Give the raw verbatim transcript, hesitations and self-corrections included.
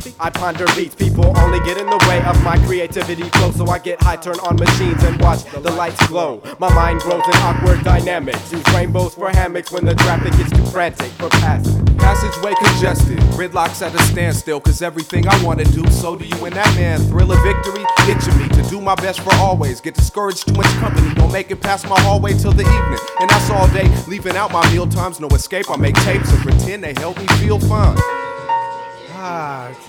I ponder beats. People only get in the way of my creativity flow, so I get high, turn on machines and watch the lights glow. My mind grows in awkward dynamics. Use rainbows for hammocks when the traffic gets too frantic for passing. Passageway congested, gridlocks at a standstill, cause everything I wanna do, so do you and that man. Thrill of victory, itching me to do my best for always. Get discouraged too much company, don't make it past my hallway till the evening. And that's all day, leaving out my meal times, no escape. I make tapes and pretend they help me feel fun. Ah.